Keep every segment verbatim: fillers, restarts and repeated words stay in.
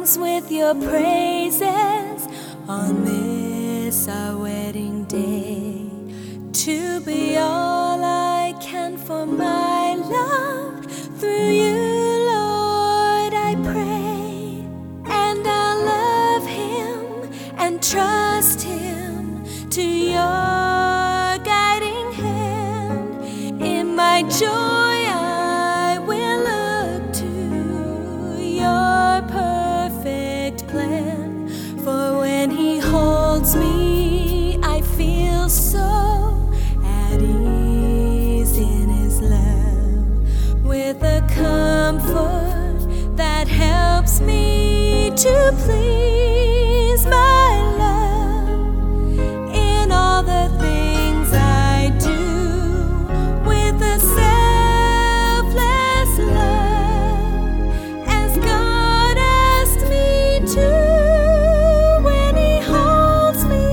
rings with your praises on this our wedding day, to be all I can for my love through you, Lord, I pray. And I'll love him and trust him to your guiding hand. In my joy I will look to your perfect plan, for when he holds me I feel so at ease in his love, with a comfort that helps me to please my love in all the things I do, with a selfless love as God asked me to when he holds me.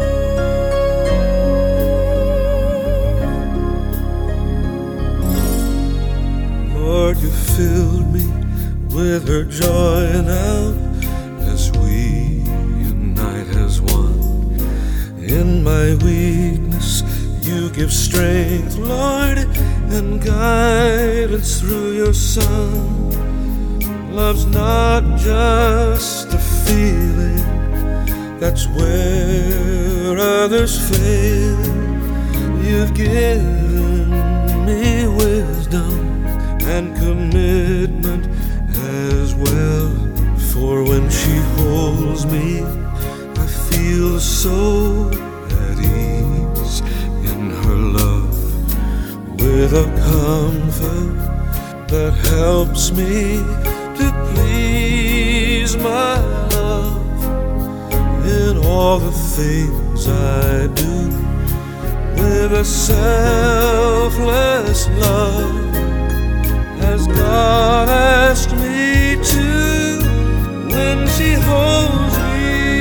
Lord, you filled me with her joy now as we unite as one. In my weakness you give strength, Lord, and guidance through your Son. Love's not just a feeling, that's where others fail. You've given me wisdom and commitment as well, for when she holds me I feel so at ease in her love, with a comfort that helps me to please my love in all the things I do, with a selfless love as God asked me to when she holds me.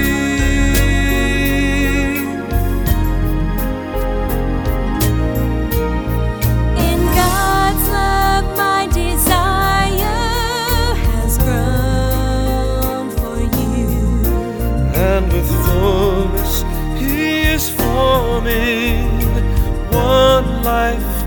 In God's love my desire has grown for you, And with fullness he is forming one life